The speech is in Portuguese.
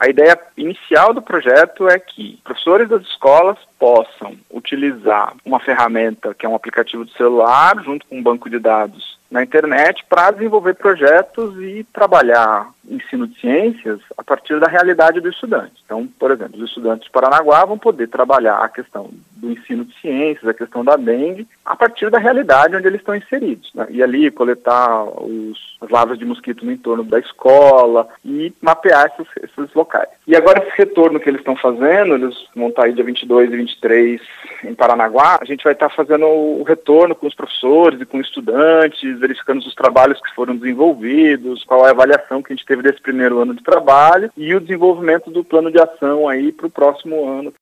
A ideia inicial do projeto é que professores das escolas possam utilizar uma ferramenta que é um aplicativo de celular junto com um banco de dados na internet para desenvolver projetos e trabalhar ensino de ciências a partir da realidade do estudante. Então, por exemplo, os estudantes de Paranaguá vão poder trabalhar a questão do ensino de ciências, a questão da dengue, a partir da realidade onde eles estão inseridos, né? E ali coletar as larvas de mosquito no entorno da escola e mapear esses locais. E agora esse retorno que eles estão fazendo, eles vão estar aí dia 22 e 23 em Paranaguá, a gente vai estar fazendo o retorno com os professores e com estudantes, verificando os trabalhos que foram desenvolvidos, qual é a avaliação que a gente teve desse primeiro ano de trabalho e o desenvolvimento do plano de ação aí para o próximo ano.